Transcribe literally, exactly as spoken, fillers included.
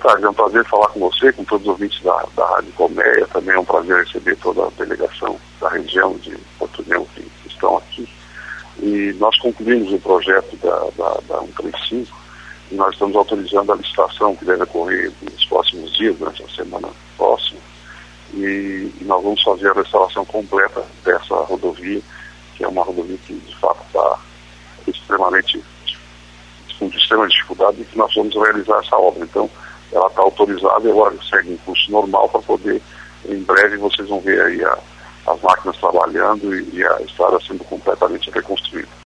tarde, é um prazer falar com você, com todos os ouvintes da, da Rádio Colmeia. Também é um prazer receber toda a delegação da região de Porto União que estão aqui. E nós concluímos o projeto da, da, da cento e trinta e cinco e nós estamos autorizando a licitação que deve ocorrer nos próximos dias, durante a semana próxima. E, e nós vamos fazer a restauração completa dessa rodovia, que é uma rodovia que de fato está extremamente com extrema dificuldade, e que nós vamos realizar essa obra. Então, ela está autorizada e agora segue em curso normal para poder, em breve, vocês vão ver aí a, as máquinas trabalhando e, e a estrada sendo completamente reconstruída.